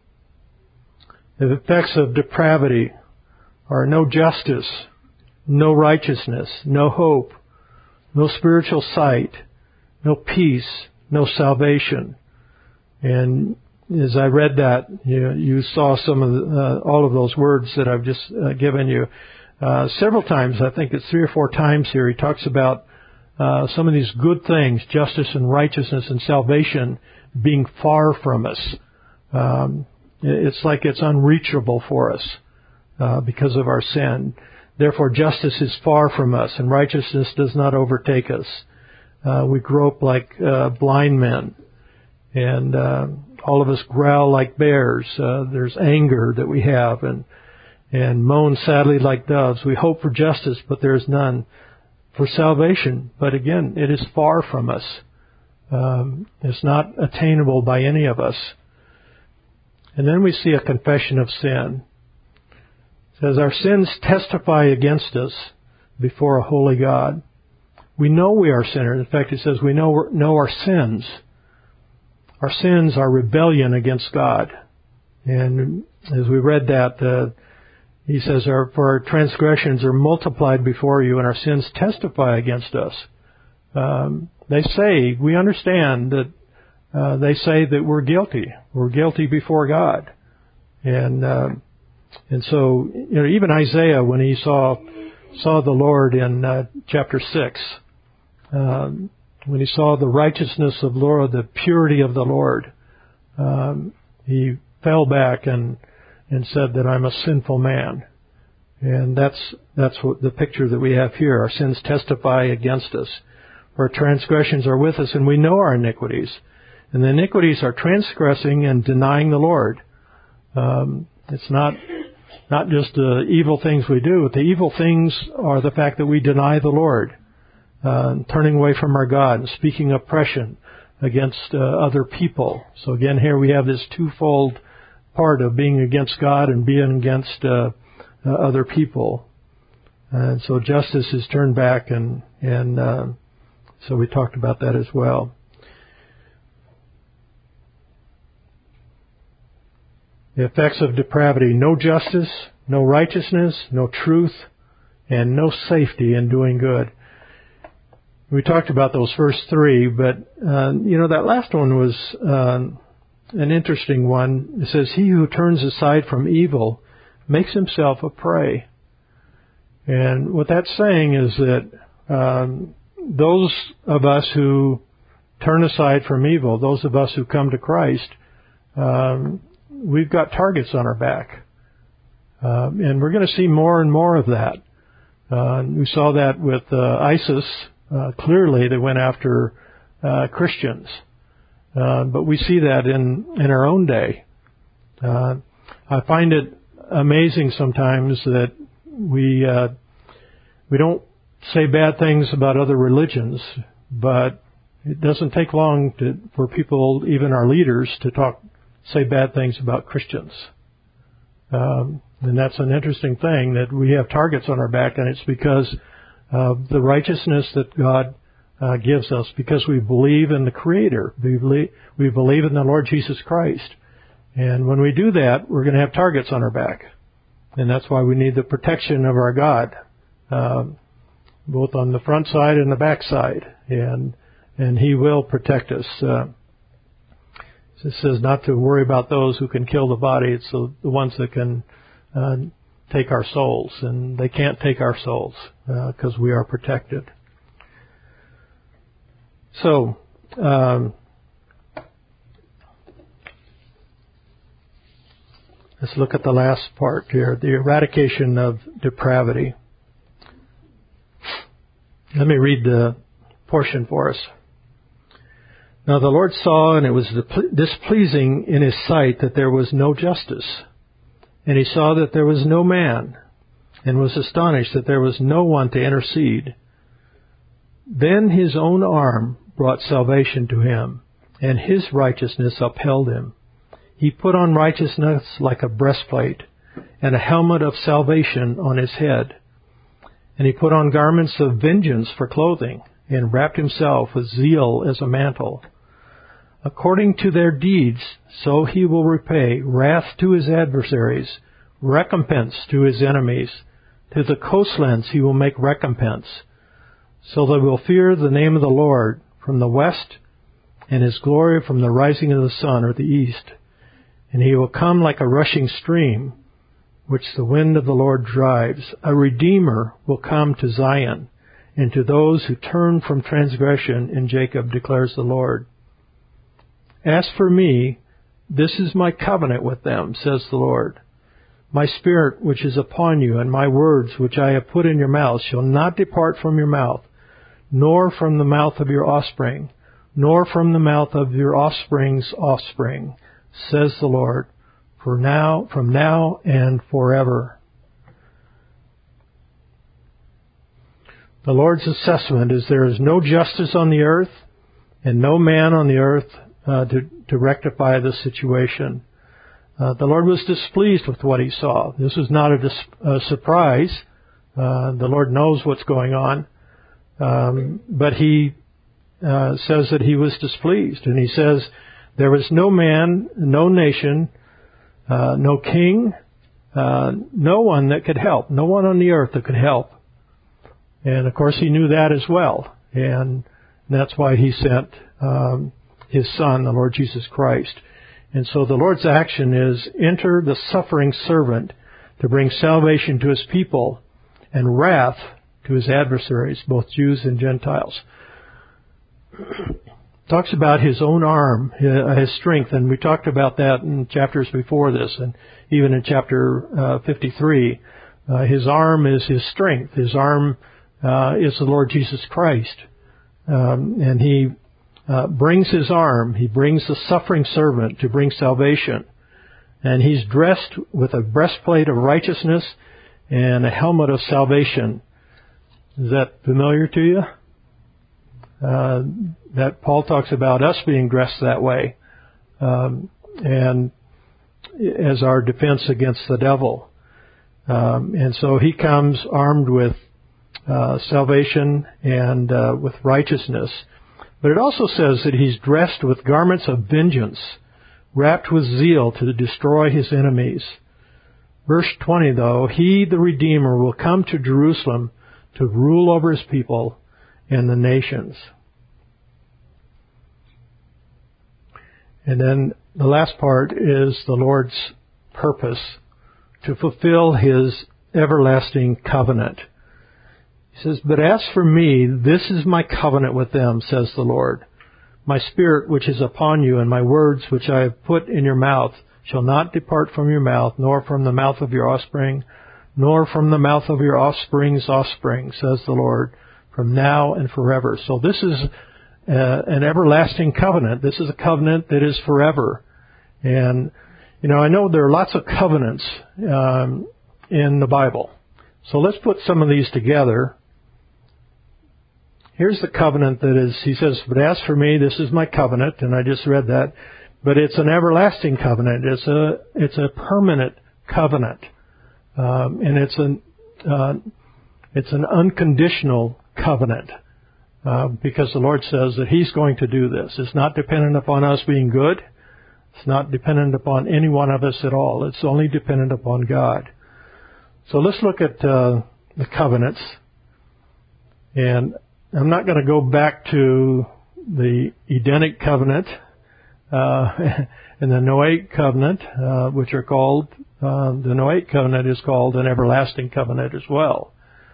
The effects of depravity are no justice, no righteousness, no hope, no spiritual sight, no peace, no salvation. And as I read that, you saw some of all of those words that I've just given you. Several times, I think it's 3 or 4 times here, he talks about some of these good things, justice and righteousness and salvation, being far from us. It's like it's unreachable for us because of our sin. Therefore, justice is far from us, and righteousness does not overtake us. We grope like blind men, and all of us growl like bears. There's anger that we have, and moan sadly like doves. We hope for justice, but there is none. For salvation, but again, it is far from us. It's not attainable by any of us. And then we see a confession of sin. It says, our sins testify against us before a holy God. We know we are sinners. In fact, it says we know our sins. Our sins are rebellion against God. And as we read that, he says, for our transgressions are multiplied before you, and our sins testify against us. They say, we understand that they say that we're guilty. We're guilty before God. And so, even Isaiah, when he saw the Lord in chapter 6, when he saw the righteousness of the Lord, the purity of the Lord, he fell back and said that I'm a sinful man. And that's what the picture that we have here. Our sins testify against us. Our transgressions are with us, and we know our iniquities. And the iniquities are transgressing and denying the Lord. It's not just the evil things we do. The evil things are the fact that we deny the Lord, turning away from our God and speaking oppression against other people. So again, here we have this twofold part of being against God and being against other people. And so justice is turned back, and so we talked about that as well. The effects of depravity: no justice, no righteousness, no truth, and no safety in doing good. We talked about those first three, but that last one was an interesting one. It says, "He who turns aside from evil makes himself a prey." And what that's saying is that those of us who turn aside from evil, those of us who come to Christ, we've got targets on our back. And we're going to see more and more of that. We saw that with ISIS. Clearly, they went after Christians. But we see that in our own day. I find it amazing sometimes that we don't say bad things about other religions, but it doesn't take long for people, even our leaders, to say bad things about Christians. And that's an interesting thing, that we have targets on our back, and it's because of the righteousness that God gives us, because we believe in the Creator. We believe in the Lord Jesus Christ. And when we do that, we're going to have targets on our back. And that's why we need the protection of our God, both on the front side and the back side. And He will protect us. It says not to worry about those who can kill the body. It's the ones that can take our souls. And they can't take our souls because we are protected. So, let's look at the last part here, the eradication of depravity. Let me read the portion for us. Now the Lord saw, and it was displeasing in His sight that there was no justice. And He saw that there was no man, and was astonished that there was no one to intercede. Then His own arm brought salvation to Him, and His righteousness upheld Him. He put on righteousness like a breastplate, and a helmet of salvation on His head. And He put on garments of vengeance for clothing, and wrapped Himself with zeal as a mantle. According to their deeds, so He will repay wrath to His adversaries, recompense to His enemies. To the coastlands He will make recompense. So they will fear the name of the Lord from the west, and His glory from the rising of the sun or the east. And He will come like a rushing stream, which the wind of the Lord drives. A Redeemer will come to Zion, and to those who turn from transgression in Jacob, declares the Lord. As for me, this is my covenant with them, says the Lord. My spirit which is upon you, and my words which I have put in your mouth, shall not depart from your mouth, nor from the mouth of your offspring, nor from the mouth of your offspring's offspring, says the Lord, from now and forever. The Lord's assessment is there is no justice on the earth, and no man on the earth to rectify the situation. The Lord was displeased with what He saw. This is not a surprise. The Lord knows what's going on. But He says that He was displeased. And He says there was no man, no nation, no king, no one that could help. No one on the earth that could help. And of course He knew that as well. And that's why He sent His Son, the Lord Jesus Christ. And so the Lord's action is enter the suffering servant to bring salvation to His people and wrath to His adversaries, both Jews and Gentiles. Talks about His own arm, His strength, and we talked about that in chapters before this, and even in chapter 53. His arm is His strength. His arm is the Lord Jesus Christ. And He brings His arm. He brings the suffering servant to bring salvation. And he's dressed with a breastplate of righteousness and a helmet of salvation. Is that familiar to you? That Paul talks about us being dressed that way, and as our defense against the devil. And so he comes armed with salvation and with righteousness. But it also says that he's dressed with garments of vengeance, wrapped with zeal to destroy his enemies. Verse 20, though, he, the Redeemer, will come to Jerusalem to rule over his people and the nations. And then the last part is the Lord's purpose to fulfill his everlasting covenant. He says, "But as for me, this is my covenant with them, says the Lord. My spirit which is upon you and my words which I have put in your mouth shall not depart from your mouth, nor from the mouth of your offspring, nor from the mouth of your offspring's offspring, says the Lord, from now and forever." So this is an everlasting covenant. This is a covenant that is forever. And, I know there are lots of covenants in the Bible. So let's put some of these together. Here's the covenant that is, he says, "But as for me, this is my covenant," and I just read that. But it's an everlasting covenant. It's a permanent covenant. And it's an unconditional covenant. Because the Lord says that he's going to do this. It's not dependent upon us being good. It's not dependent upon any one of us at all. It's only dependent upon God. So let's look at the covenants. And I'm not going to go back to the Edenic covenant and the Noahic covenant, which are called, the Noahic covenant is called an everlasting covenant as well.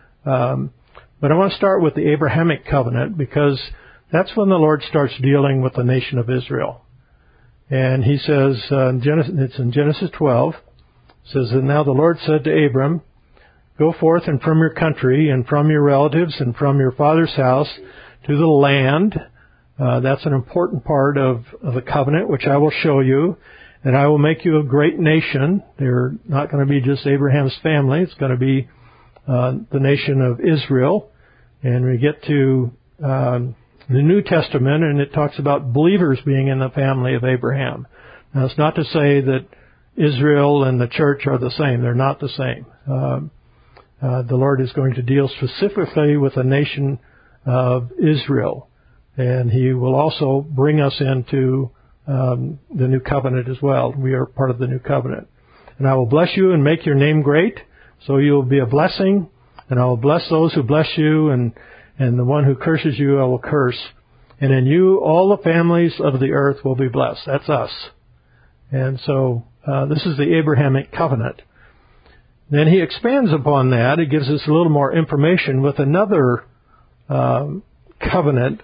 But I want to start with the Abrahamic covenant because that's when the Lord starts dealing with the nation of Israel. And he says, it's in Genesis 12, it says, "And now the Lord said to Abram, go forth and from your country and from your relatives and from your father's house to the land." That's an important part of the covenant, which I will show you. "And I will make you a great nation." They're not going to be just Abraham's family. It's going to be the nation of Israel. And we get to the New Testament, and it talks about believers being in the family of Abraham. Now, it's not to say that Israel and the church are the same. They're not the same. The Lord is going to deal specifically with the nation of Israel. And he will also bring us into the new covenant as well. We are part of the new covenant. "And I will bless you and make your name great, so you will be a blessing. And I will bless those who bless you, and the one who curses you I will curse. And in you all the families of the earth will be blessed." That's us. And so this is the Abrahamic covenant. Then he expands upon that. He gives us a little more information with another covenant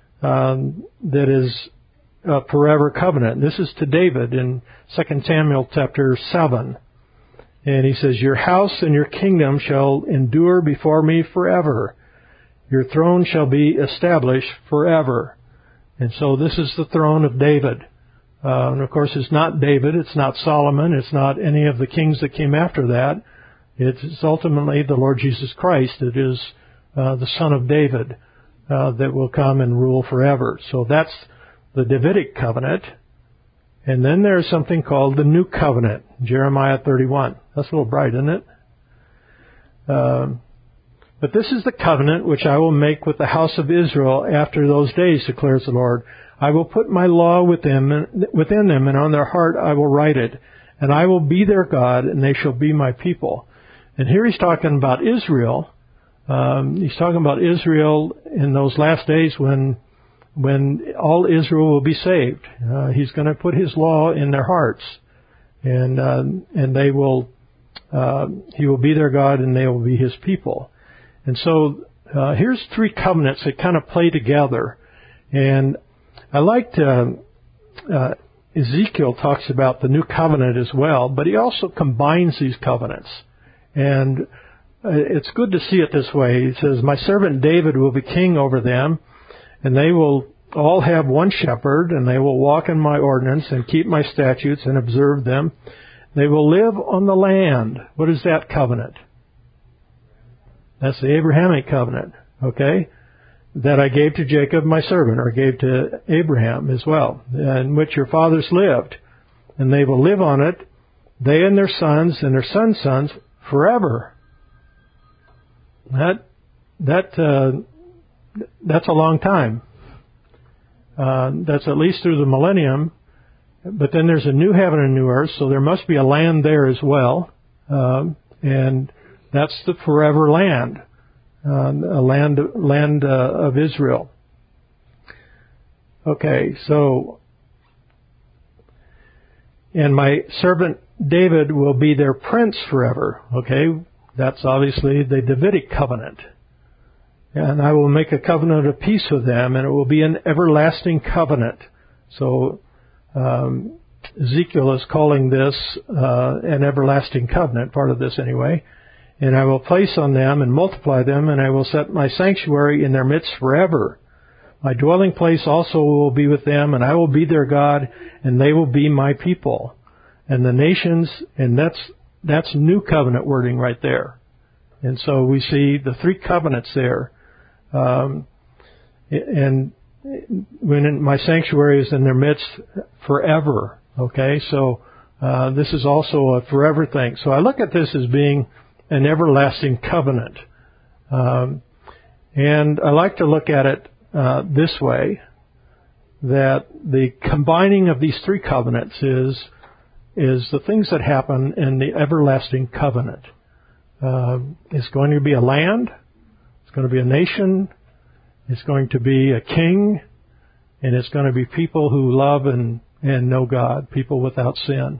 that is a forever covenant. This is to David in 2 Samuel chapter 7. And he says, "Your house and your kingdom shall endure before me forever. Your throne shall be established forever." And so this is the throne of David. And of course, it's not David, it's not Solomon, it's not any of the kings that came after that. It's ultimately the Lord Jesus Christ that is the Son of David that will come and rule forever. So that's the Davidic covenant. And then there's something called the New Covenant, Jeremiah 31. That's a little bright, isn't it? "But this is the covenant which I will make with the house of Israel after those days, declares the Lord. I will put my law within them, and on their heart I will write it. And I will be their God, and they shall be my people." And here he's talking about Israel. He's talking about Israel in those last days when all Israel will be saved. He's going to put his law in their hearts, and they will. He will be their God, and they will be his people. And so here's three covenants that kind of play together. And I liked Ezekiel talks about the new covenant as well, but he also combines these covenants. And it's good to see it this way. He says, "My servant David will be king over them, and they will all have one shepherd, and they will walk in my ordinance and keep my statutes and observe them. They will live on the land. What is that covenant? That's the Abrahamic covenant, okay? That I gave to Jacob, my servant, or gave to Abraham as well, in which your fathers lived. And they will live on it, they and their sons sons forever. That's a long time. That's at least through the millennium. But then there's a new heaven and new earth, so there must be a land there as well. And that's the forever land, a land of Israel. Okay, so, and my servant David will be their prince forever. Okay, that's obviously the Davidic covenant. And I will make a covenant of peace with them, and it will be an everlasting covenant. So, Ezekiel is calling this an everlasting covenant, part of this anyway. And I will place on them and multiply them, and I will set my sanctuary in their midst forever. My dwelling place also will be with them, and I will be their God, and they will be my people. And the nations, and that's new covenant wording right there. And so we see the three covenants there. And when my sanctuary is in their midst forever. Okay, so this is also a forever thing. So I look at this as being an everlasting covenant. And I like to look at it this way, that the combining of these three covenants is the things that happen in the everlasting covenant. It's going to be a land, it's going to be a nation, it's going to be a king, and it's going to be people who love and know God, people without sin.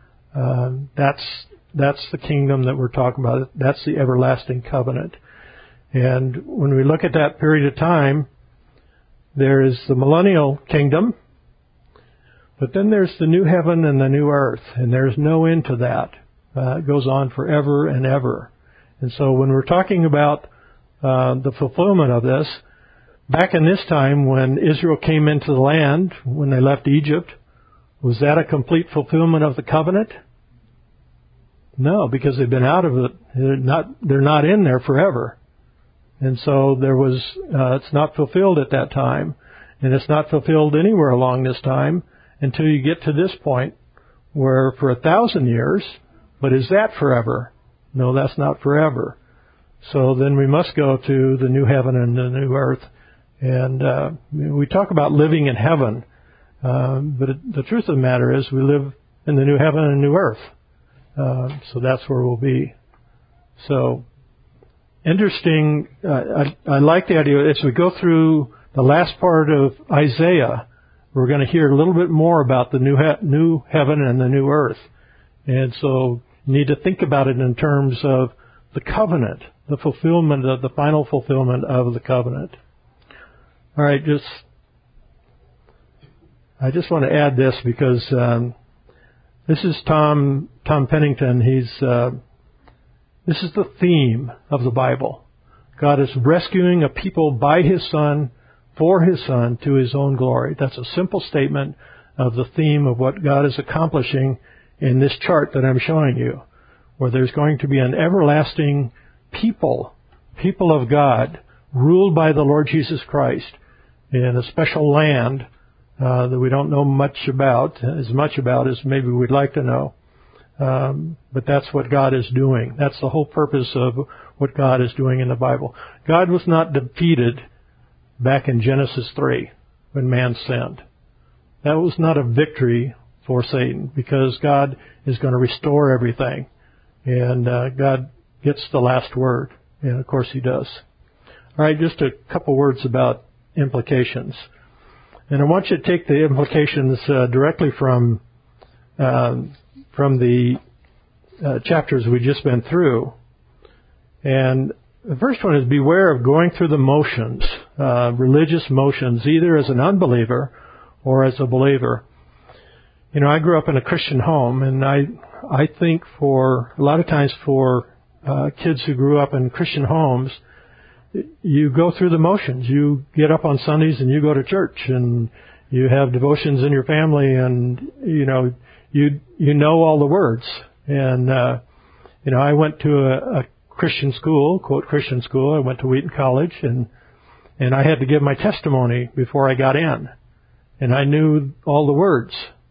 That's the kingdom that we're talking about. That's the everlasting covenant. And when we look at that period of time, there is the millennial kingdom, but then there's the new heaven and the new earth, and there's no end to that. It goes on forever and ever. And so when we're talking about the fulfillment of this, back in this time when Israel came into the land, when they left Egypt, was that a complete fulfillment of the covenant? No, because they've been out of it. They're not in there forever. And so it's not fulfilled at that time. And it's not fulfilled anywhere along this time until you get to this point where for 1,000 years, but is that forever? No, that's not forever. So then we must go to the new heaven and the new earth. And we talk about living in heaven, but the truth of the matter is we live in the new heaven and new earth. So that's where we'll be. So interesting. I like the idea. As we go through the last part of Isaiah, we're going to hear a little bit more about the new heaven and the new earth. And so you need to think about it in terms of the covenant, the fulfillment of the final fulfillment of the covenant. All right, I just want to add this because this is Tom Pennington. This is the theme of the Bible. God is rescuing a people by His Son, for His Son, to His own glory. That's a simple statement of the theme of what God is accomplishing in this chart that I'm showing you, where there's going to be an everlasting people of God, ruled by the Lord Jesus Christ in a special land that we don't know as much about as maybe we'd like to know. But that's what God is doing. That's the whole purpose of what God is doing in the Bible. God was not defeated back in Genesis 3 when man sinned. That was not a victory for Satan, because God is going to restore everything. And God gets the last word. And of course He does. All right, just a couple words about implications. And I want you to take the implications directly from the chapters we've just been through. And the first one is beware of going through the motions, religious motions, either as an unbeliever or as a believer. You know, I grew up in a Christian home, and I think for a lot of times for kids who grew up in Christian homes, you go through the motions. You get up on Sundays and you go to church, and you have devotions in your family, and you know you know all the words. And I went to a Christian school, quote Christian school. I went to Wheaton College, and I had to give my testimony before I got in, and I knew all the words.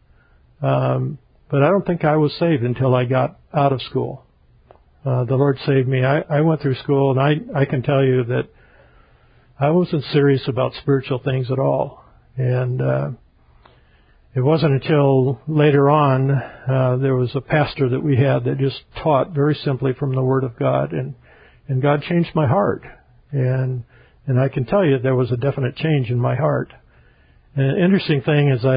But I don't think I was saved until I got out of school. The Lord saved me. I went through school, and I can tell you that I wasn't serious about spiritual things at all. And it wasn't until later on there was a pastor that we had that just taught very simply from the Word of God, and God changed my heart. And I can tell you there was a definite change in my heart. And an interesting thing is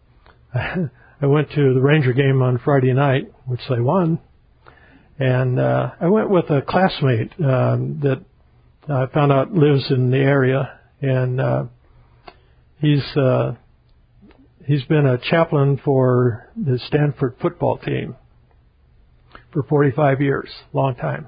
I went to the Ranger game on Friday night, which they won, and I went with a classmate that I found out lives in the area, and he's been a chaplain for the Stanford football team for 45 years, long time.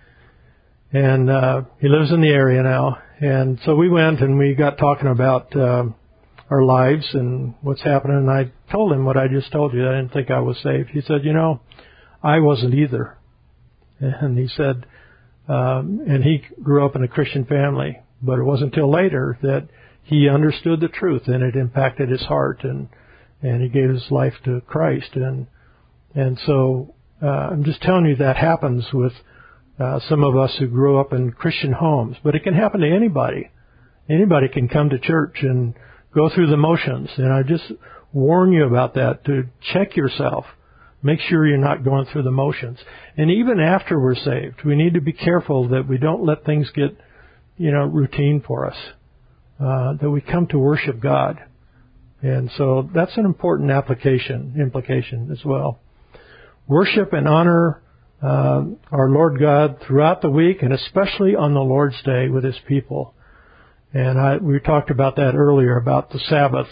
And he lives in the area now. And so we went and we got talking about our lives and what's happening. And I told him what I just told you. I didn't think I was saved. He said, I wasn't either. And he said, and he grew up in a Christian family, but it wasn't until later that he understood the truth, and it impacted his heart, and he gave his life to Christ. And so I'm just telling you that happens with some of us who grew up in Christian homes, but it can happen to anybody. Anybody can come to church and go through the motions, and I just warn you about that, to check yourself. Make sure you're not going through the motions. And even after we're saved, we need to be careful that we don't let things get, routine for us. That we come to worship God. And so that's an important implication as well. Worship and honor our Lord God throughout the week, and especially on the Lord's Day with His people. And we talked about that earlier, about the Sabbath.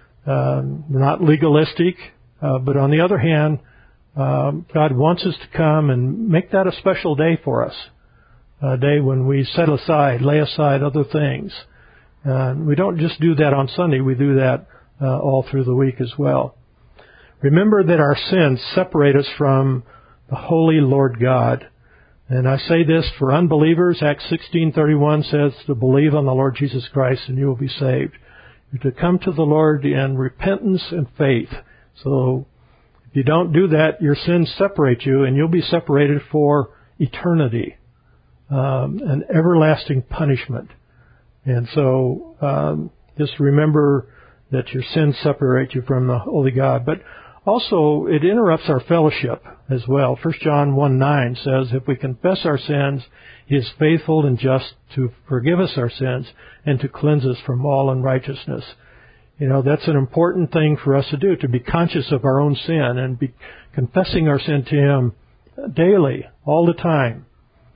Not legalistic, but on the other hand, God wants us to come and make that a special day for us. A day when we lay aside other things. We don't just do that on Sunday, we do that all through the week as well. Remember that our sins separate us from the holy Lord God. And I say this for unbelievers. Acts 16:31 says to believe on the Lord Jesus Christ and you will be saved. You're to come to the Lord in repentance and faith. So if you don't do that, your sins separate you, and you'll be separated for eternity, an everlasting punishment. And so just remember that your sins separate you from the holy God. But also, it interrupts our fellowship as well. 1 John 1:9 says, if we confess our sins, He is faithful and just to forgive us our sins and to cleanse us from all unrighteousness. That's an important thing for us to do, to be conscious of our own sin and be confessing our sin to Him daily, all the time,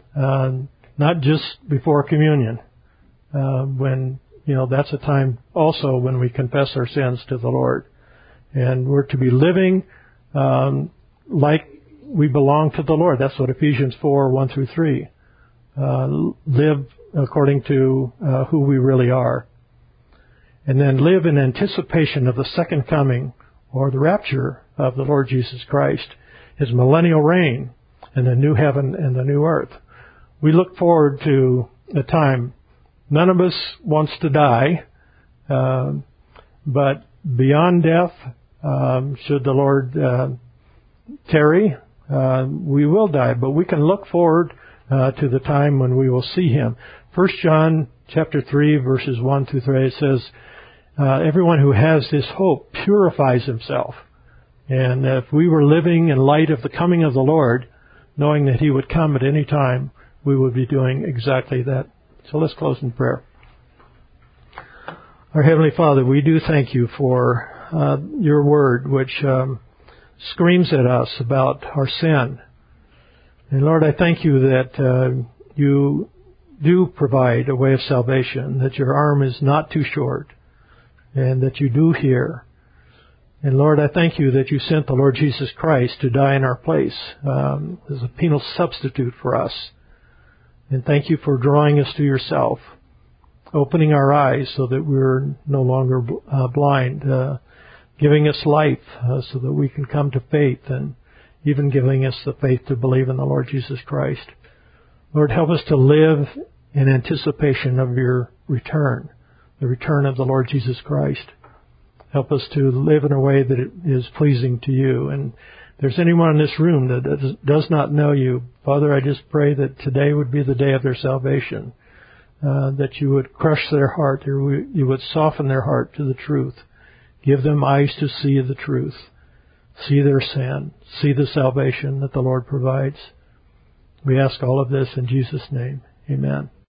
not just before communion. When, that's a time also when we confess our sins to the Lord. And we're to be living like we belong to the Lord. That's what Ephesians 4:1-3. Live according to who we really are. And then live in anticipation of the second coming, or the rapture of the Lord Jesus Christ, His millennial reign, and the new heaven and the new earth. We look forward to a time. None of us wants to die, but beyond death, should the Lord tarry, we will die. But we can look forward to the time when we will see Him. 1 John chapter 3, verses 1-3, it says, everyone who has this hope purifies himself. And if we were living in light of the coming of the Lord, knowing that He would come at any time, we would be doing exactly that. So let's close in prayer. Our Heavenly Father, we do thank You for Your Word, which screams at us about our sin. And Lord, I thank You that You do provide a way of salvation, that Your arm is not too short, and that You do hear. And Lord, I thank You that You sent the Lord Jesus Christ to die in our place as a penal substitute for us. And thank You for drawing us to Yourself, opening our eyes so that we're no longer blind. giving us life so that we can come to faith, and even giving us the faith to believe in the Lord Jesus Christ. Lord, help us to live in anticipation of your return, the return of the Lord Jesus Christ. Help us to live in a way that it is pleasing to you. And if there's anyone in this room that does not know you, Father, I just pray that today would be the day of their salvation, that you would crush their heart, you would soften their heart to the truth. Give them eyes to see the truth, see their sin, see the salvation that the Lord provides. We ask all of this in Jesus' name. Amen.